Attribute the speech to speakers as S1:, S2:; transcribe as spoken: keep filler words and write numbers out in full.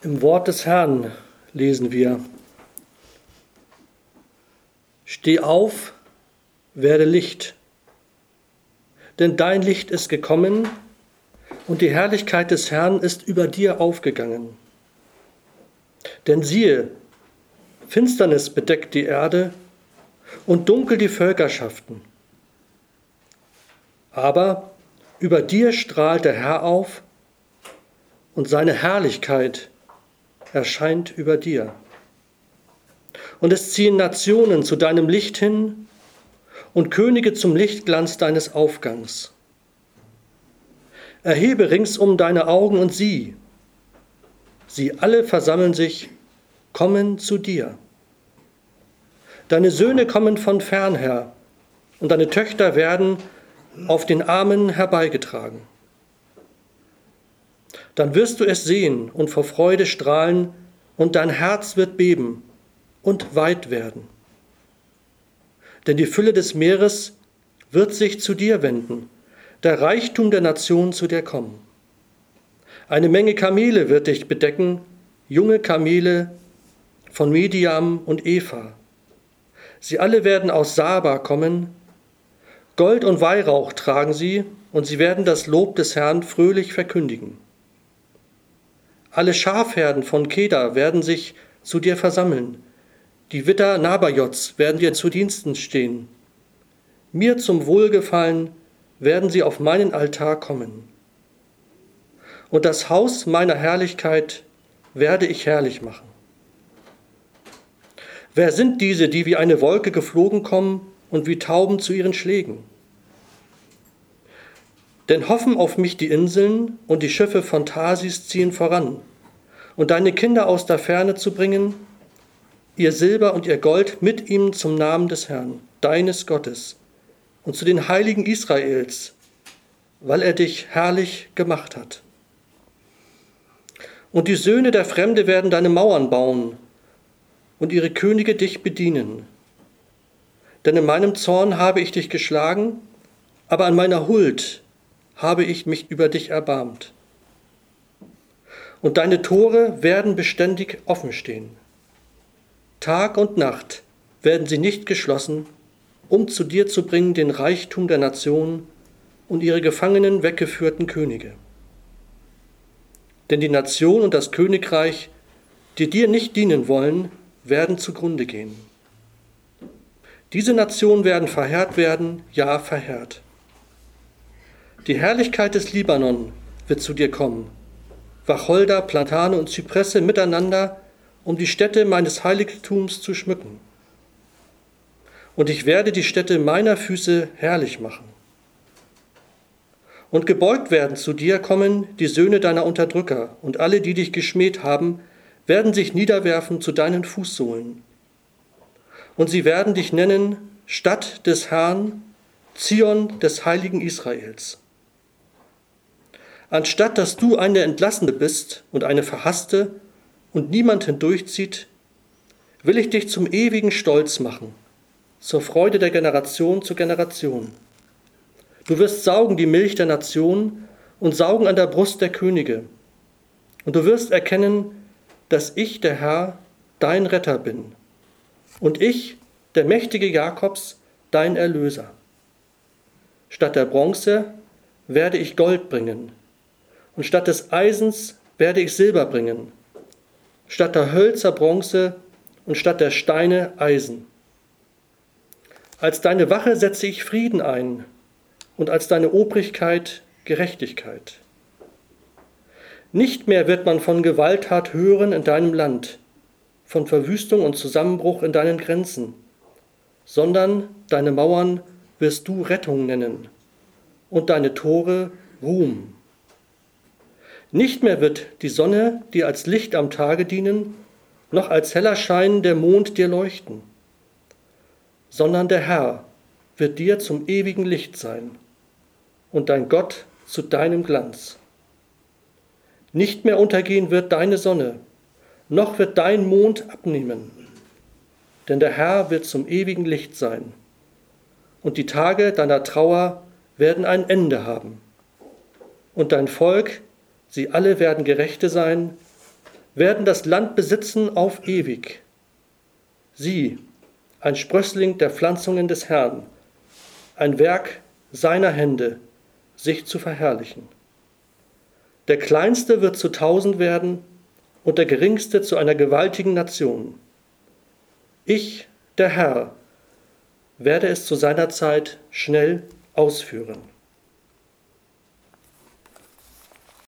S1: Im Wort des Herrn lesen wir: Steh auf, werde Licht, denn dein Licht ist gekommen und die Herrlichkeit des Herrn ist über dir aufgegangen. Denn siehe, Finsternis bedeckt die Erde und dunkel die Völkerschaften. Aber über dir strahlt der Herr auf und seine Herrlichkeit erscheint über dir. Und es ziehen Nationen zu deinem Licht hin und Könige zum Lichtglanz deines Aufgangs. Erhebe ringsum deine Augen und sieh, sie alle versammeln sich, kommen zu dir. Deine Söhne kommen von fern her und deine Töchter werden auf den Armen herbeigetragen. Dann wirst du es sehen und vor Freude strahlen und dein Herz wird beben und weit werden. Denn die Fülle des Meeres wird sich zu dir wenden, der Reichtum der Nationen zu dir kommen. Eine Menge Kamele wird dich bedecken, junge Kamele von Mediam und Epha. Sie alle werden aus Saba kommen, Gold und Weihrauch tragen sie, und sie werden das Lob des Herrn fröhlich verkündigen. Alle Schafherden von Kedar werden sich zu dir versammeln, die Widder Nabajots werden dir zu Diensten stehen. Mir zum Wohlgefallen werden sie auf meinen Altar kommen. Und das Haus meiner Herrlichkeit werde ich herrlich machen. Wer sind diese, die wie eine Wolke geflogen kommen und wie Tauben zu ihren Schlägen? Denn hoffen auf mich die Inseln und die Schiffe von Tarsis ziehen voran, und deine Kinder aus der Ferne zu bringen, ihr Silber und ihr Gold mit ihm zum Namen des Herrn, deines Gottes, und zu den Heiligen Israels, weil er dich herrlich gemacht hat. Und die Söhne der Fremde werden deine Mauern bauen und ihre Könige dich bedienen. Denn in meinem Zorn habe ich dich geschlagen, aber an meiner Huld habe ich mich über dich erbarmt. Und deine Tore werden beständig offen stehen. Tag und Nacht werden sie nicht geschlossen, um zu dir zu bringen den Reichtum der Nationen und ihre gefangenen weggeführten Könige. Denn die Nation und das Königreich, die dir nicht dienen wollen, werden zugrunde gehen. Diese Nationen werden verheert werden, ja verheert. Die Herrlichkeit des Libanon wird zu dir kommen, Wacholder, Platane und Zypresse miteinander, um die Stätte meines Heiligtums zu schmücken. Und ich werde die Stätte meiner Füße herrlich machen. Und gebeugt werden zu dir kommen die Söhne deiner Unterdrücker, und alle, die dich geschmäht haben, werden sich niederwerfen zu deinen Fußsohlen. Und sie werden dich nennen Stadt des Herrn, Zion des heiligen Israels. Anstatt dass du eine Entlassene bist und eine Verhasste und niemand hindurchzieht, will ich dich zum ewigen Stolz machen, zur Freude der Generation zu Generation. Du wirst saugen die Milch der Nation und saugen an der Brust der Könige. Und du wirst erkennen, dass ich, der Herr, dein Retter bin und ich, der mächtige Jakobs, dein Erlöser. Statt der Bronze werde ich Gold bringen und statt des Eisens werde ich Silber bringen, statt der Hölzer Bronze und statt der Steine Eisen. Als deine Wache setze ich Frieden ein und als deine Obrigkeit Gerechtigkeit. Nicht mehr wird man von Gewalttat hören in deinem Land, von Verwüstung und Zusammenbruch in deinen Grenzen, sondern deine Mauern wirst du Rettung nennen und deine Tore Ruhm. Nicht mehr wird die Sonne dir als Licht am Tage dienen, noch als heller Schein der Mond dir leuchten, sondern der Herr wird dir zum ewigen Licht sein und dein Gott zu deinem Glanz. Nicht mehr untergehen wird deine Sonne, noch wird dein Mond abnehmen, denn der Herr wird zum ewigen Licht sein und die Tage deiner Trauer werden ein Ende haben. Und dein Volk, sie alle werden Gerechte sein, werden das Land besitzen auf ewig. Sie, ein Sprössling der Pflanzungen des Herrn, ein Werk seiner Hände, sich zu verherrlichen. Der Kleinste wird zu tausend werden und der Geringste zu einer gewaltigen Nation. Ich, der Herr, werde es zu seiner Zeit schnell ausführen.